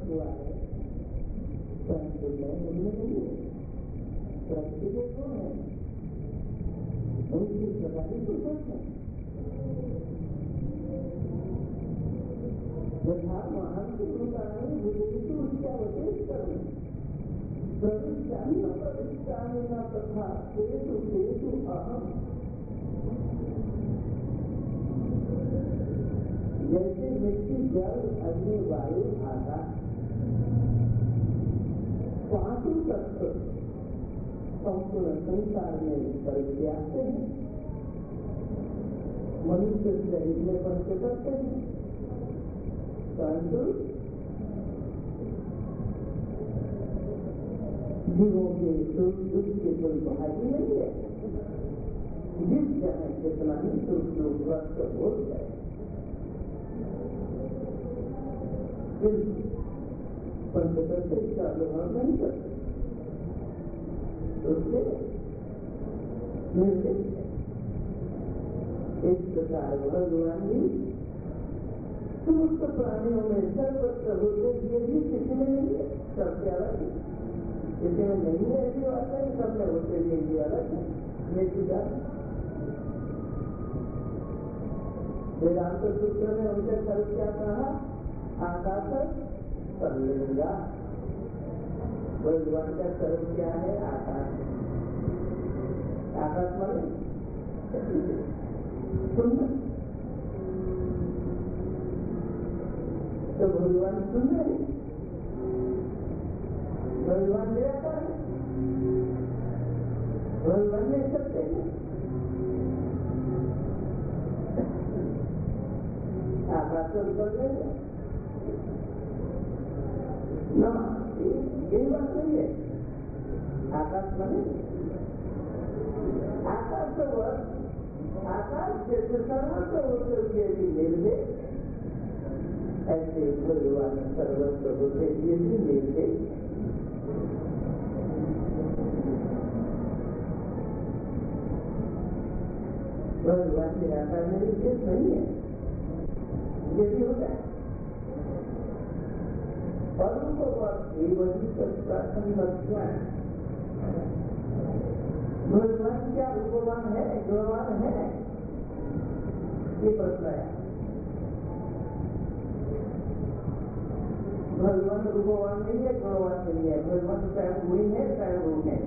हुआ है, परंतु मैं उनमें नहीं हूँ। परंतु वो कौन है? उनकी प्रकार तो सच है। यथा महांति भूतानि भूतेषु उच्चावचेत कर्म प्रविष्टानि न प्रविष्टानि न तथा तेषु तेषु अहम्। जैसे मिट्टी, जल, अग्नि, वायु, आकाश पांचों तत्व संपूर्ण संसार में परिव्याप्त हैं। मनुष्य शरीर में पंच तत्व हैं, परंतु जीवों के सुख दुख के कोई भागी नहीं है। जिस जगह जितना ही सुख दुख ग्रस्त हो जाए, पंचतत्व इसका अनुभव नहीं करते, उससे निर्लिप्त है। इस प्रकार भगवान भी समस्त प्राणियों में सर्वत्र होते हुए भी किसी में नहीं है, सबसे अलग है। किसी में नहीं है ऐसी बात है, सब में होते हुए भी अलग है। ये चीजा वेदांत सूत्र में उनके सर्व क्या कहा? आकाश सर्वलिंगा। भगवान का सर्व क्या है? आकाश। आकाश माने सुंदर। तो भगवान सुंदर है, भगवान निराकार है, भगवान में सत्य है। आकाश को कर लेंगे न, यही बात नहीं है। आकाश माने आकाश तो आकाश जैसे सर्वत्र होते हुए भी मिलते, ऐसे भगवान सर्वत्र होते हुए भी मिलते। भगवान निराकार में विशेष नहीं है, ये भी होता है। और उनको भगवान क्या रूपवान है, गुणवान है? ये प्रश्न है। भगवान रूपवान नहीं है, गुणवान नहीं है। भगवान स्वयं गुणी है, स्वयं रूप है।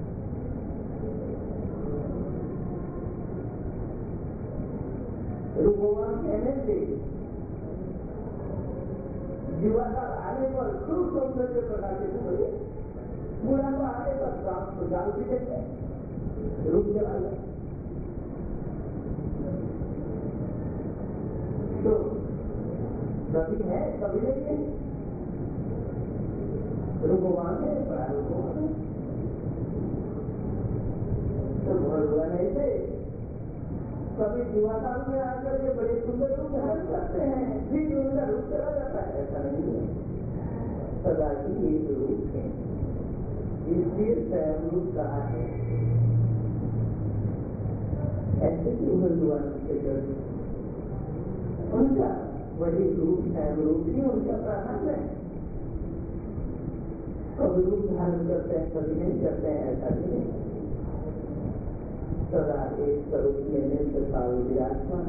रूपवान कहने से जीवाकार आने पर खूब सौंदर्य प्रकाशित होगी, बुढ़ापा आने पर गाल भी देते रूप चला गया। तो कभी है कभी नहीं है, रूपवान है, बड़ा रूपवान है। तो भगवान ऐसे कभी जीवाकार में आकर के बड़े सुंदर रूप धारण करते हैं, फिर उनका रूप चला जाता है, ऐसा नहीं है। सदा ही एक रूप है, इसलिए स्वयं रूप कहा है। ऐसे ही भगवान से उनका वही रूप स्वयं रूप ही उनका प्राधान्य है। कभी रूप धारण करते हैं, कभी नहीं करते हैं, ऐसा भी नहीं। सदा एक स्वरूप में नित्य काल विराजमान।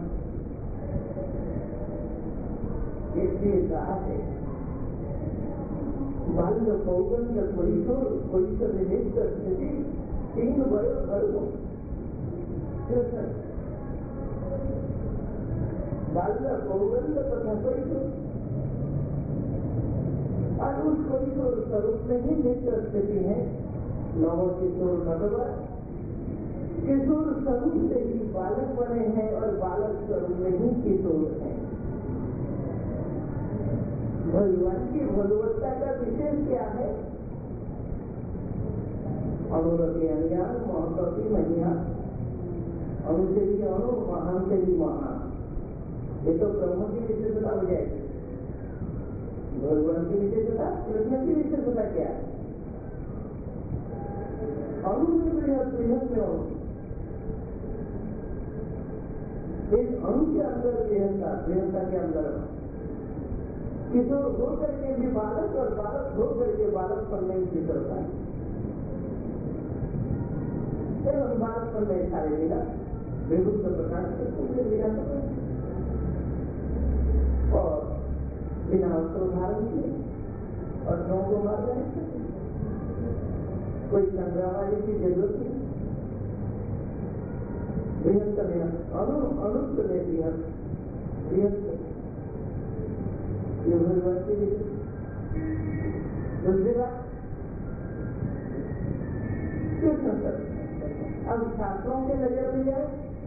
इसलिए कहा है बाल्य पौगंध कैशोर निमित्त स्थिति तीन वयो धर्म। बाल्य पौगंध तथा कैशोर, और उस कैशोर स्वरूप में ही नित्य स्थिति है। नव किशोर नगवा, किशोर स्वरूप से ही बालक बने हैं और बालक स्वरूप में ही किशोर हैं। भगवान की भगवत्ता का विशेष क्या है? अनुरति अज्ञान महत्वती महिया, अणु से भी अणु, महान से भी महान। ये तो ब्रह्म की विशेषता हो जाएगी। भगवान की विशेषता, कृष्ण की विशेषता क्या है? अणु में बृहद, बृहद में अणु। इस अणु के अंदर बृहदता के अंदर किशोर हो करके भी बालक और बालक हो करके बालक पर नहीं फिसलता है। बालक पर नहीं सारे मिला विभुक्त प्रकाश करते मिला और बिना वस्त्र धारण किए और नौ को मार जाए, कोई संग्रह वाले की जरूरत नहीं। बृहत्त अनुष्ट में बृहत्त दूसरी बात अब शास्त्रों के नजर में जाए,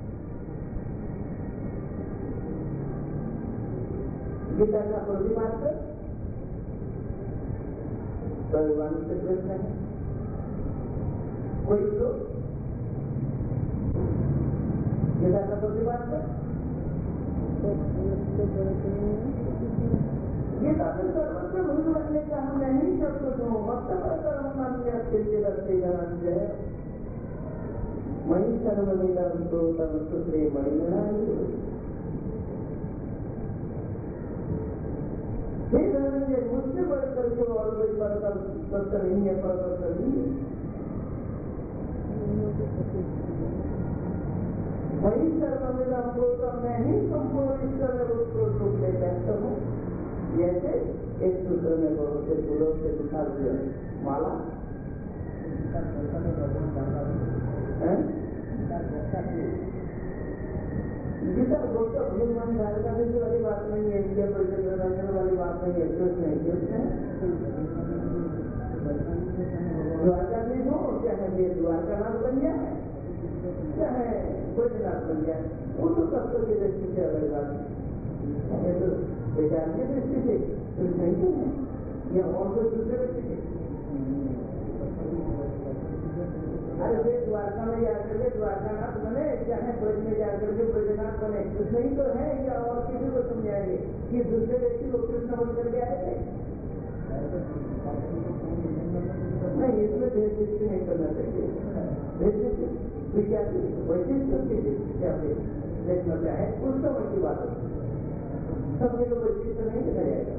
गीता का प्रतिपादक भगवान से प्रश्न है, कोई तो गीता का प्रतिपादक गीता में सर्वत्र भगवान ने कहा नहीं सब कुछ हो मत धनंजय मई सर्वनिधम श्रोतम सुश्री मणिनारायण। हे धनंजय मुझसे बढ़कर जो और कोई परतर नहीं है, परतर नहीं है। वही सर्वनिधम श्रोतम मैं ही संपूर्ण ईश्वर में रूप ले बैठता हूँ। जैसे एक सूत्र में बहुत से फूलों से दिखा दिया माला गीता गोष्ठ भगवान द्वारका वाली बात नहीं है, इंडिया परिषद वाली बात नहीं है, क्यों नहीं क्यों द्वारका में हो चाहे ये द्वारका नाथ बन जाए चाहे बैजनाथ बन जाए, वो तो तत्व की दृष्टि से अलग बात है। तो विचार की दृष्टि से कुछ नहीं है या और कोई दूसरे दृष्टि से। अरे वे द्वारका में जाकर के द्वारकानाथ बने चाहे ब्रज में जाकर के ब्रजनाथ बने, कुछ नहीं तो है या और किसी को समझाएंगे कि दूसरे व्यक्ति को कृष्ण बन करके आए थे। नहीं, इसमें भेद दृष्टि नहीं करना चाहिए। भेद दृष्टि विचार वैशिष्ट की दृष्टि से आप देखना चाहे उस समय की बात है, सबके लोग वैशिष्ट नहीं देखा जाएगा,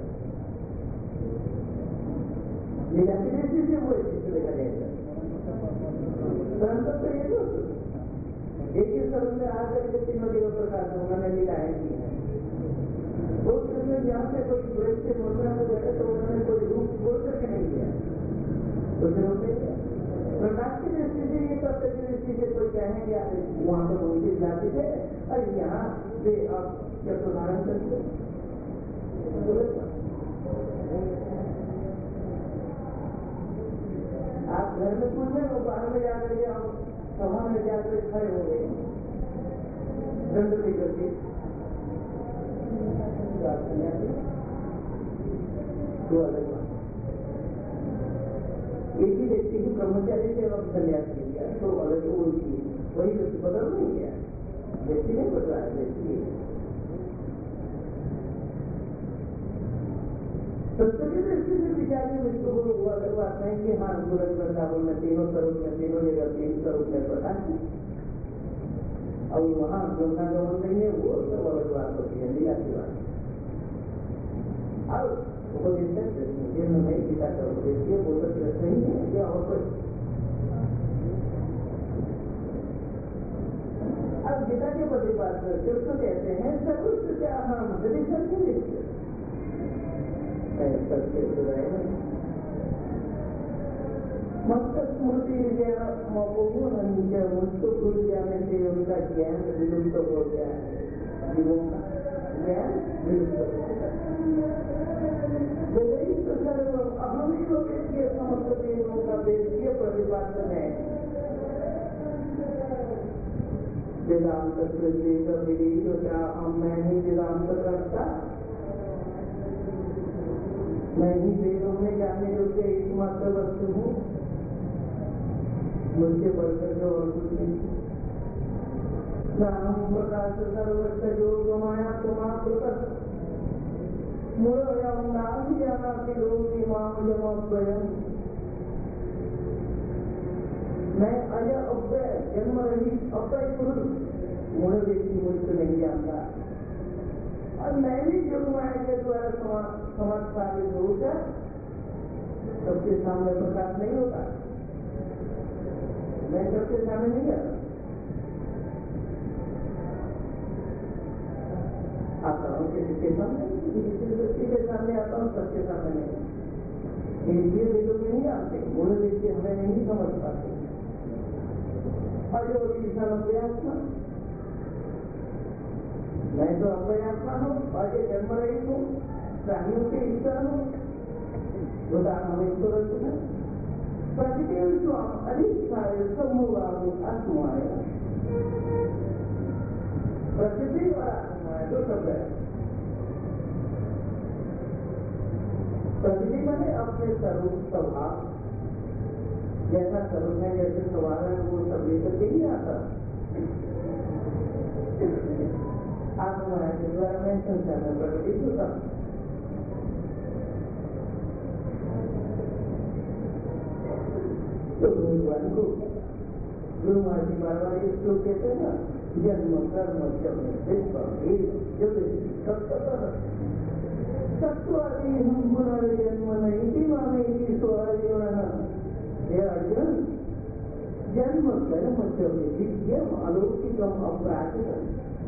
विचार की दृष्टि से वो वैशिष्ट देखा जाएगा। परंतु तो ये तो एक ही स्वरूप में आकर के तीनों देव प्रकार से उन्होंने लीलाएं की है। वो कृष्ण यहाँ से कोई ब्रज से मुद्रा में गए तो उन्होंने कोई रूप बोल करके नहीं किया, तो फिर होते प्रकाश की दृष्टि से ये तत्व की दृष्टि से कोई कहेंगे वहां पर उनकी जाति थे और यहाँ वे अब जब सुधारण करते आप घर में पूछे वो बाहर में जाकर के हम सभा में जाकर खड़े हो गए दंड लेकर के तो अलग बात। एक ही व्यक्ति की ब्रह्मचारी से वक्त संन्यास किया तो अलग उनकी वही व्यक्ति बदल नहीं गया, व्यक्ति नहीं बदला है, व्यक्ति संस्कृति दृष्टि से विचार में विश्व गुरु हुआ अलग बात नहीं कि हाँ गुरु वृंदावन में तीनों स्वरूप में तीनों जगह तीन स्वरूप में प्रकाश है और वहाँ गंगा गमन नहीं है, वो सब अलग बात होती है, लीला की बात। अब उपदेश नहीं गीता का उपदेश किया वो तो कृष्ण ही है क्या और कोई। अब गीता के प्रतिपाद कृष्ण कहते हैं सर्वस्व क्या हम यदि सत्य देखते सत्य मत स्मृति मुझको भूल जाने से उनका ज्ञान विलुप्त हो गया है, जीवों का ज्ञान विलुप्त हो गया। अहमिक के समस्त देवों का वेदीय प्रतिपादन है। वेदांत क्या मैं ही वेदांत करता, मैं ही वेदों में जाने योग्य एकमात्र वस्तु हूँ, मुझके बढ़कर जो और कुछ नहीं। नाम प्रकाश सर्वत्र योग माया तुम्हारा मूल नाम जाना कि लोग मैं अय अव्यय जन्म रही अव्यय पुरुष मूल व्यक्ति मुझको नहीं जानता, और मैं भी योग माया के द्वारा समझ साबित होकर सबके सामने प्रकाश नहीं होता, मैं सबके सामने नहीं आता, आता हूँ किसी के सामने, किसी व्यक्ति के सामने आता हूँ, सबके सामने नहीं। इंद्रिय वेदों में नहीं आते, गुण देख के हमें नहीं समझ पाते। और जो अभ्यात्मा, मैं तो अभ्यात्मा हूँ और ये जन्म रही हूँ, प्राणियों के ईश्वर हूँ, उदाहरण ईश्वर है प्रतिदेव स्वाम अधिष्ठाय समूहादि आत्माया, प्रतिदेव और आत्माया दो शब्द है। प्रतिदेव मैंने अपने स्वरूप स्वभाव जैसा स्वरूप है, जैसे स्वभाव है, वो सब लेकर के नहीं आता। आत्माया के द्वारा मैं संसार में प्रकटित होता हूँ। तो भगवान को गुरु महाराज जी बार बार ये श्लोक कहते हैं ना, जन्म कर्म सत्वादि हम पुनर्जन्म नहीं मानेगी स्वर्ण। हे अर्जुन, जन्म कर्म दिव्यम अलौकिकम अपराधिकम,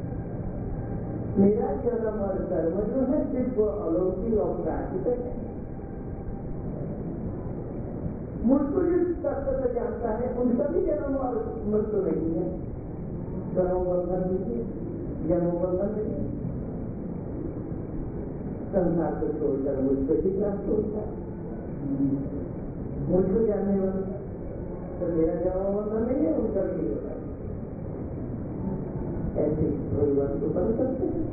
मेरा जन्म और कर्म जो है दिव्य अलौकिक अपराधिक है। मुझको जिस तत्व से जानता है उनका भी जन्म और मृत्यु नहीं है, जन्म बंधन नहीं, जन्म बंधन नहीं, संसार को छोड़कर मुझको ही प्राप्त होता है। मुझको जानने वाले तो मेरा जन्म बंधन नहीं है, उनका भी होता है। ऐसे भगवान को बन सकते हैं।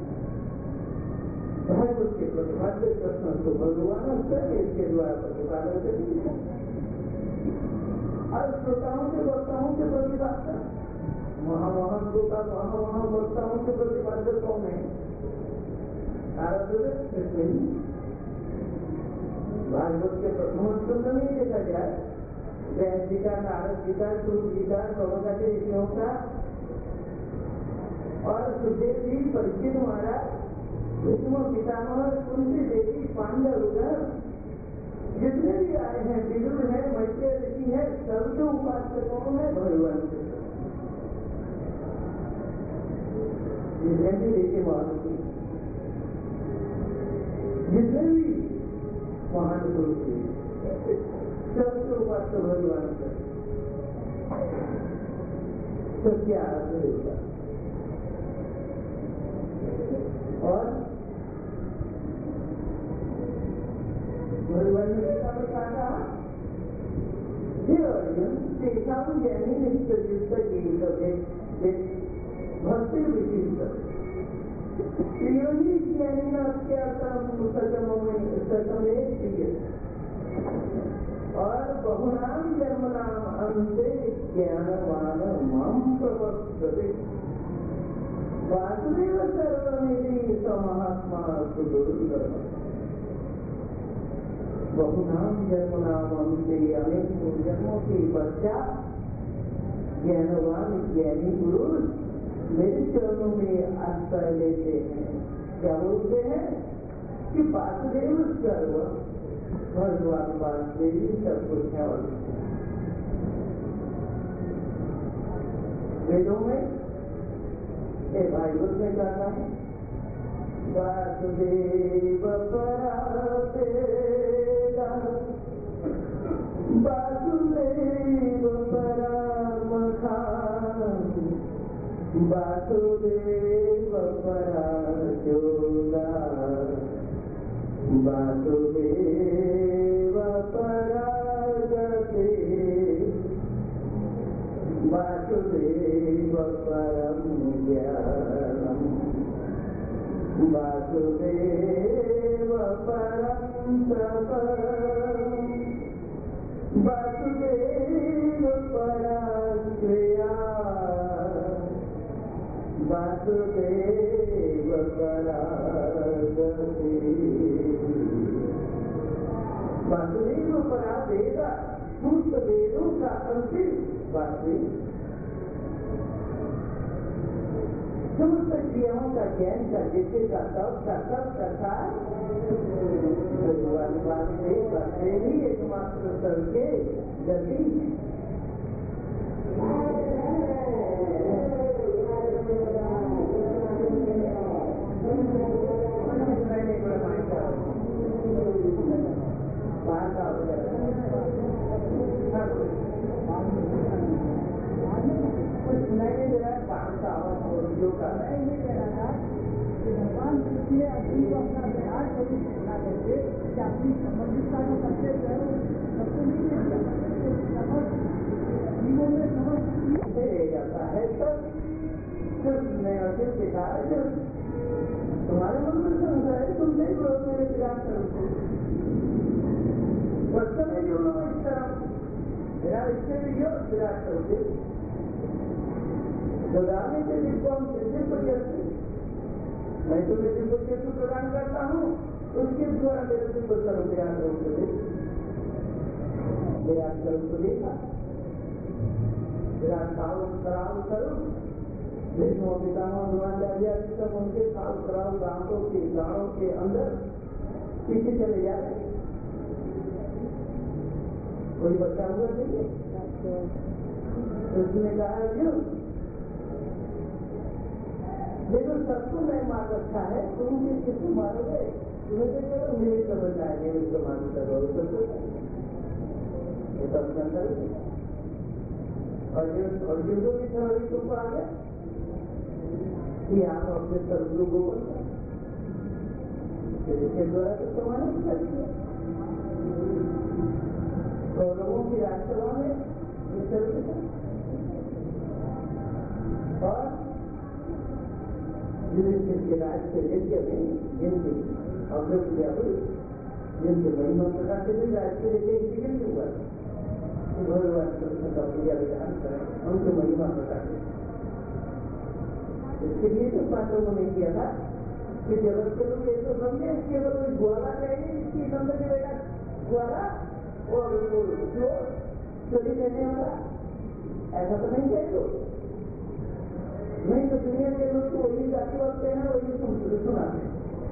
भागवत के प्रतिपाद्य प्रश्न को भगवान स्वयं इसके द्वारा प्रतिपादन करेंगे और श्रोताओं के वक्ताओं के प्रतिपादन, महामहान श्रोता महामहान वक्ताओं के प्रतिपादक कौन है? भागवत के प्रथम स्कंद में देखा जाए, व्यास जी का, नारद जी का, सूत जी का, सौभद्र के ऋषियों का और सुखदेव जी, परीक्षित महाराज, भीष्म पितामह, कुंती देवी, पांडव, जितने भी आए हैं, विदुर है, मैत्रेय ऋषि है, सबके उपास्य कौन है? भगवान कृष्ण। जितने भी ऋषि महान की, जितने भी महान पुरुष थे, सबके उपास्य भगवान कृष्ण, सबके आराध्य देवता। और भगवान ने कहा, हे अर्जुन, तेषां ज्ञानी निश्चयुक्त भक्ति विशिष्ट योगी ज्ञानी न और बहुनाम जन्मनाम अंते ज्ञानवान मां प्रवर्तते वासुदेव सर्वमिति समहात्मा सुदुर्लभ। बहुनाम जन्मनाम अंते, अनेक जन्मों के पश्चात ज्ञानवान ज्ञानी पुरुष मेरे चरणों में आश्रय लेते हैं। क्या बोलते हैं कि वासुदेव सर्व, भगवान वासुदेव सब कुछ है। और वेदों में भागवत में कहता है, वासुदेव परावेदा वासुदेव परामखा वासुदेव पराजोगा वासुदेव परागते वासुदेव परम ज्ञानम वासुदेव परम तप वासुदेव पराक्रिया वासुदेव परागति। वासुदेव परावेदा, सूत वेदों का अंतिम वासुदेव। समस्त क्रियाओं का ज्ञान का जिसके का सब करता भगवान वासुदेव ही एकमात्र सबके गति भगवान इसलिए अर्जुन को अपना प्रयास कभी बना देते कि अपनी समझता का सबसे जीवों में समझ जाता है तब मैं अर्जुन के कारण तुम्हारे मन में समझा है तुम नहीं करो मेरे प्रयास करो वास्तव में जो लोग इस तरह मेरा इससे भी जो प्रयास करोगे दोहराने के लिए कौन से मैं तुम्हें जिनको केतु प्रदान करता हूँ उसके द्वारा मेरे दिल को सर्व प्रयास करो देखा मेरा कराव करो विष्णु पितामह द्रोणाचार्य सब उनके कराव दांतों के गाड़ों के अंदर पीछे चले जाए कोई बच्चा हुआ नहीं उसने कहा क्यों देखो सबको मैं मार रखा है तुम भी किसको मारोगे तुम्हें तो चलो निमित्त बन जाएंगे उसको मालूम करो ये सब अंदर और युद्धों की तरह तुमको आ गया कि आप अपने सर्वगुरु को इसके द्वारा तो तुम्हारा गौरवों की राजसभा में और जिनके राज के यज्ञ में जिनके अग्रव्यापी जिनके महिमा प्रकार से भी राज के यज्ञ इसलिए हुआ भगवान कृष्ण का पूजा विधान करें उनके महिमा प्रकार से इसके लिए तो पांडवों ने किया था कि जगत के लोग ये तो समझे केवल कोई ग्वाला चाहिए इसकी नंद के बेटा ग्वाला और जो चोरी करने वाला ऐसा तो नहीं चाहिए नहीं तो दुनिया के लोग तो वही जाति रखते हैं वही सुनाते हैं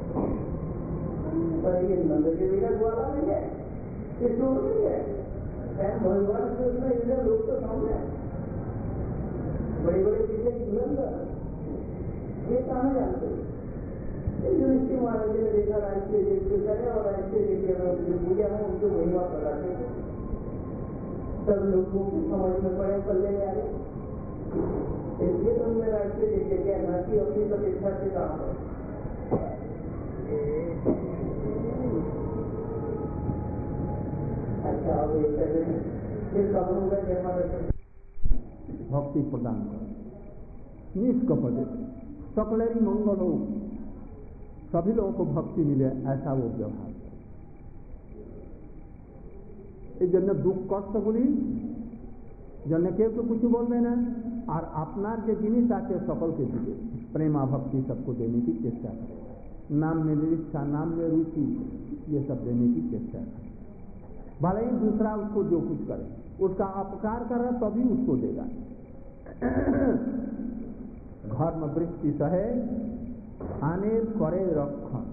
पर ये नंद के बेटा ग्वाला नहीं है ये चोर नहीं है भगवान से उसमें इतने लोग तो सामने बड़े बड़े पीछे नंद ये कहाँ जानते युधिष्ठिर महाराज ने देखा राष्ट्रीय यज्ञ करे और राष्ट्रीय यज्ञ में उनकी पूजा है उनको महिमा कराते सब लोगों की समझ में पड़े पल्ले में आए इसलिए तो मैं राष्ट्रीय यज्ञ क्या ना कि अपनी प्रतिष्ठा से काम है अच्छा अब ये फिर कब होगा भक्ति प्रदान कर निष्कपट सकलेरी मंगल हो सभी लोगों को भक्ति मिले ऐसा वो व्यवहार जन्य दुख कष्ट गुली जन्य के कुछ बोलते ना और अपना जो जिनिस आके सकल के दिए प्रेमा भक्ति सबको देने की चेष्टा करे नाम में निरीक्षा नाम में रुचि ये सब देने की चेष्टा करे भले ही दूसरा उसको जो कुछ करे उसका अपकार कर रहा तभी उसको देगा घर में वृष्टि सहे आने करे रखन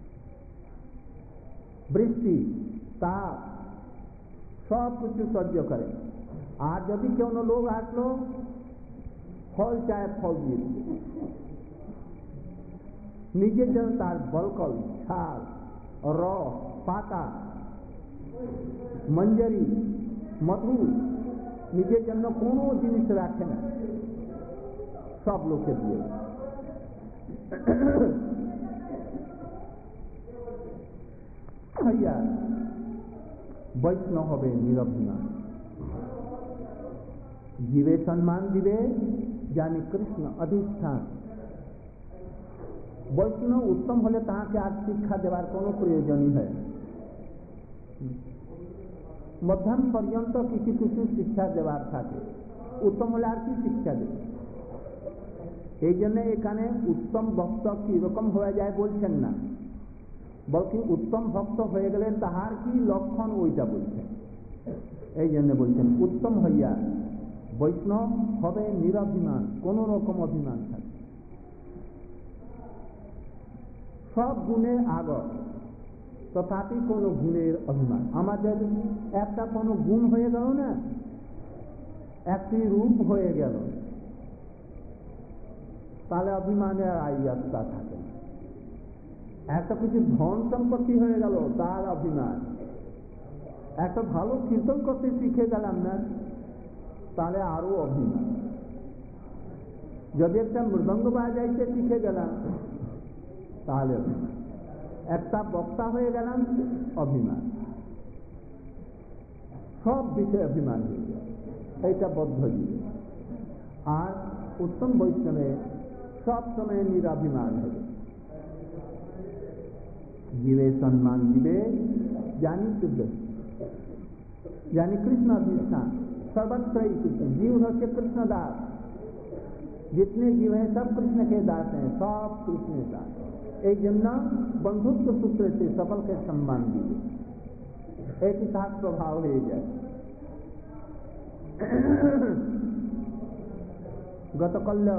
वृष्टि ताप सब कुछ सह्य करे आज यदि क्यों न लोग आसलो फल चाहे फल दिए नीचे जनता बलकल छाल रस पाता मंजरी मधु निजे जन्म कोनो जिनिस राखे ना सब लोग के दिए भैया वैष्णव हवे निरभिना जीवे सम्मान दिवे जानी कृष्ण अधिष्ठान वैष्णव उत्तम होले तहाँ के आज शिक्षा देवार कोनो प्रयोजन है मध्यान्ह पर्यंत किसी किसी शिक्षा देवार था उत्तम होले आर की शिक्षा दे এই জন্য এখানে উত্তম ভক্ত কি রকম হয়ে যায় বলছেন না বলকি উত্তম ভক্ত হয়ে গেলে তাহার কি লক্ষণ ওইটা বলছেন এই জন্য বলছেন উত্তম হইয়া বৈষ্ণব হবে নিরভিমান কোনো রকম অভিমান থাকে सब গুণে আগর, তথাপি কোনো গুণের অভিমান। আমাদের একটা কোনো গুণ হয়ে গেল না, একটি রূপ হয়ে গেল, তাহলে অভিমানের আইয়াত্তা থাকে না। একটা কিছু ধন সম্পত্তি হয়ে গেল, তার অভিমান। একটা ভালো কীর্তন করতে শিখে গেলাম না, তাহলে আরো অভিমান। যদি একটা মৃদঙ্গ বাজাইতে শিখে গেলাম, তাহলে অভিমান। একটা বক্তা হয়ে গেলাম, অভিমান। সব বিষয়ে অভিমান হয়ে যায়, এইটা বদ্ধ জীব। আর উত্তম বৈষ্ণবে সব সময় নিরাভিমান হবে। जीवे सम्मान जीवे जानी शुद्ध, यानी कृष्ण अधिष्ठान सर्वत्र ही कृष्ण। जीव है कृष्ण दास, जितने जीव हैं सब कृष्ण के दास हैं, सब कृष्ण दास। एक जन्ना बंधुत्व सूत्र से सबल के सम्मान दिए, एक साथ प्रभाव ले जाए। गतकल्य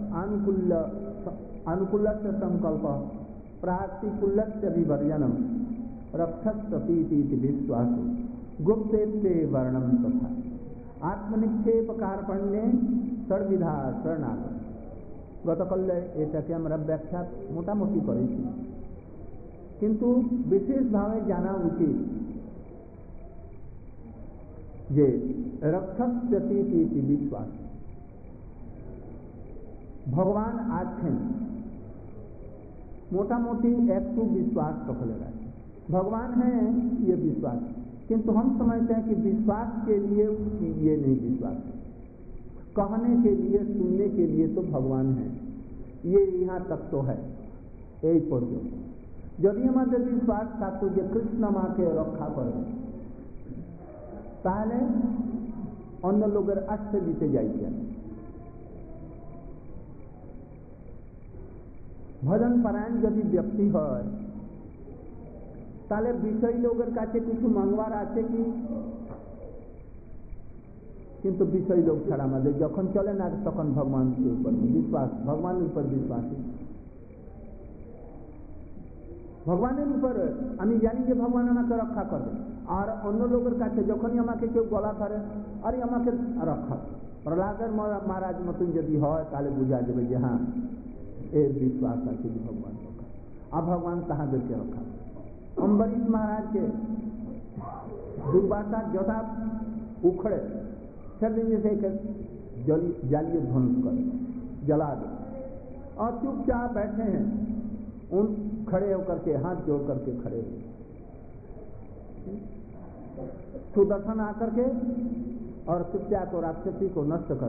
अनुकूल से संकल्प प्रातिकूल्य विवर्जनम रक्षस्पति विश्वास गुप्ते वर्णम तथा आत्मनिक्षेप कार्पण्य सर्विधा शरणागत। গতকালে এটাকে আমরা ব্যাখ্যা মোটামুটি করেছি, কিন্তু বিশেষভাবে জানা উচিত যে রক্ষস্পতি বিশ্বাস, ভগবান আছেন, मोटामोटी एक तो विश्वास पकड़ेगा। भगवान है ये विश्वास, किंतु हम समझते हैं कि विश्वास के लिए ये नहीं विश्वास है। कहने के लिए, सुनने के लिए तो भगवान है, ये यहाँ तक तो है। यही पढ़ो, यदि हमारे विश्वास था तो ये कृष्ण माँ के रक्षा करें, ताहले अन्य लोग आश्रय दीते जाइए। भजन परायण यदि व्यक्ति है, ताले विषय लोगों काছে কিছু মাংবার আছে কি? কিন্তু বিষয় লোক ছাড়া আমাদের যখন চলে না, তখন ভগবানের উপর বিশ্বাস, ভগবানের উপর বিশ্বাস। ভগবানের উপর আমি জানি যে ভগবান আমাকে রক্ষা করবে, আর অন্য লোকের কাছে যখনই আমাকে কেউ গলা করে, আরে আমাকে রক্ষা। প্রহ্লাদের মহারাজ মতন যদি হয়, তাহলে বুঝা যাবে যে হ্যাঁ এর विश्वास আছে যে ভগবান রক্ষা। আর ভগবান তাহাদেরকে রক্ষা। अम्बरीश महाराज के दुर्वासा जटा उखड़े, सर्दिन जैसे जालिए ध्वंस कर जला दे, और चुपचाप बैठे हैं। उन खड़े होकर के हाथ जोड़ करके खड़े हुए, सुदर्शन आकर के और कृत्या को, राक्षसी को नष्ट कर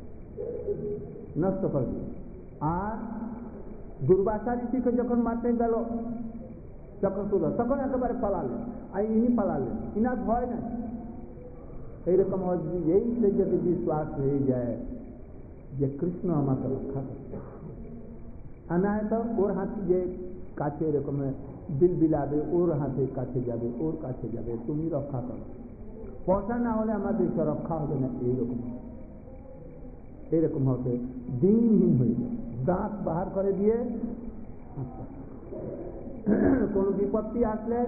दिए। আর দুর্বাসা ঋষিকে যখন মারতে গেল চক্রসূদর, তখন একেবারে পালালেন, আর ইনি পালালেন, ইনার ভয় নাই। এইরকম এই যদি বিশ্বাস হয়ে যায় যে কৃষ্ণ আমাকে রক্ষা করবে, আর না তো ওর হাতে যে কাছে এরকম বিল বিলাবে, ওর হাতে কাছে যাবে, ওর কাছে যাবে, তুমি রক্ষা করো, পয়সা না হলে আমাদের রক্ষা হবে না। এইরকম হতে দিনহীন হয়ে যায়, দাঁত বাহার করে দিয়ে। কোন বিপত্তি আসলে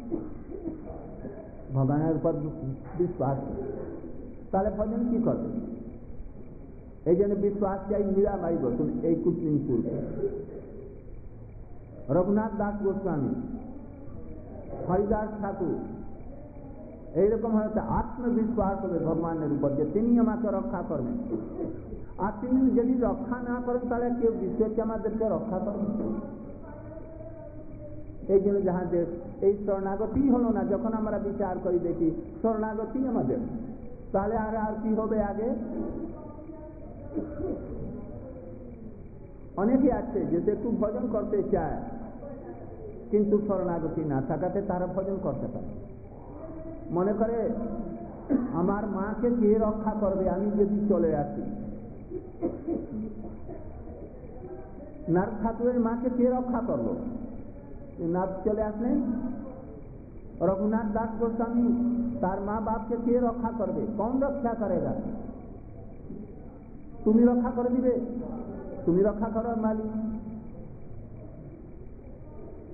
ভগবানের উপর বিশ্বাস, তাহলে ভজন কি করবে? এই জন্য বিশ্বাস চাই। মীরাবাই বসুন এই कुछ दिन पूर्व, रघुनाथ दास गोस्वामी, हरिदास ठाकुर, এইরকম হয়তো আত্মবিশ্বাস হবে ভগবানের উপর যে তিনি আমাকে রক্ষা করবেন। আর তিনি যদি রক্ষা না করেন, তাহলে কেউ বিশ্বকে আমাদেরকে রক্ষা করবেন? এই জন্য যাহাদের এই শরণাগতি হলো না, যখন আমরা বিচার করি দেখি শরণাগতি আমাদের, তাহলে আর কি হবে আগে? অনেকে আছে যে একটু ভজন করতে চায়, কিন্তু শরণাগতি না থাকাতে তারা ভজন করতে পারে। মনে করে আমার মাকে কে রক্ষা করবে আমি যদি চলে আসি? নাথ ঠাকুরের মাকে কে রক্ষা করলো? नाथ चले আসলেন। रघुनाथ दास गोस्वामी, तार माँ बाप के के रक्षा करबे? कौन रक्षा करेगा? तुम्ही रक्षा कर दिबे, तुम्ही रक्षा करो मालिक।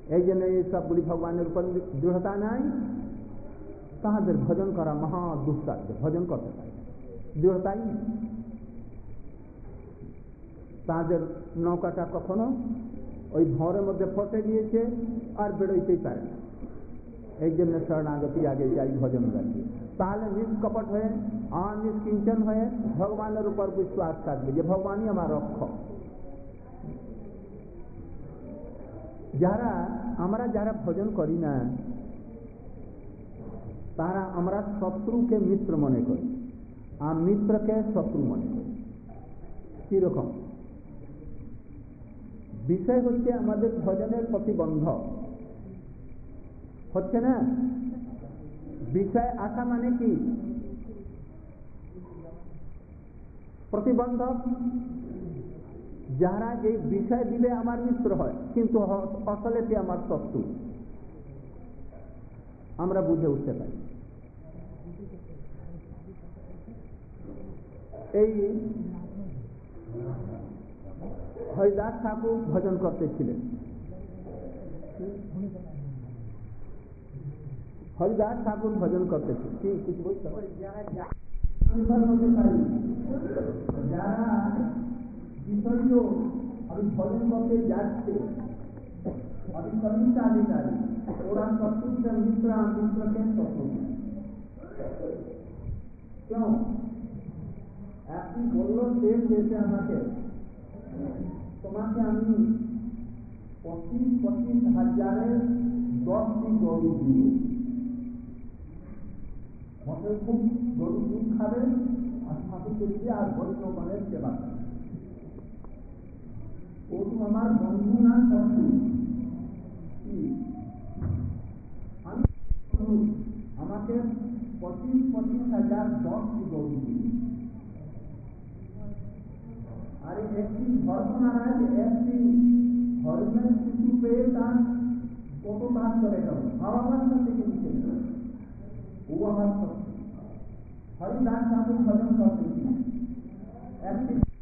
এই জন্য এই সবগুলি ভগবানের উপর দৃঢ়তা নাই, তাহাদের ভজন করা মহা দুঃসাধ্য, ভজন করতে পারে দৃঢ়তাই নেই। তাদের নৌকাটা কখনো ওই ভঁরের মধ্যে ফসে গিয়েছে আর বেরোইতেই পারে না। এই জন্য শরণাগতি আগে যাই ভজন রাখি, তাহলে নিষ্কপট হয়ে নিষ্কিঞ্চন হয়ে ভগবানের উপর বিশ্বাস থাকবে যে ভগবানই আমার রক্ষক। যারা ভজন করি না তারা আমরা শত্রুকে মিত্র মনে করি আর মিত্রকে শত্রু মনে করি। কিরকম বিষয় হচ্ছে আমাদের ভজনের প্রতিবন্ধক হচ্ছে না। বিষয় আসা মানে কি প্রতিবন্ধক। যারা এই বিষয় দিলে আমার মিত্র হয় কিন্তু আসলে আমার শত্রু, আমরা বুঝে উঠতে পারি। এই হরিদাস ঠাকুর ভজন করতেছিলেন। হরিদাস ঠাকুর ভজন করতেছিল কি কিছু বলতে যারা বিষয় আমি ভজন করতে যাচ্ছে আমি সহিংসাধিকারী, ওরা শত্রুকে মিত্র আর মিত্রকে শত্রু। কেউ একটি বলল দেশ দেশে আমাকে তোমাকে আমি 25,000-এর 10টি গরু দিব, মতে খুব গরু দুধ খাবে আর ঠাকুরকে দিয়ে আর বৈষ্ণবের সেবা করে। ও তো আমার বন্ধু না শত্রু। আমাকে 25,000 10টি গরু দিব। আর একটি ধর্মনারায়ণ একটি ধর্মের শিশু পেয়ে তার কত কাজ করে গেল, আমার সাথে কিন্তু ও আমার সত্য। হরিদাস ঠাকুর ভজন করতেছি একটি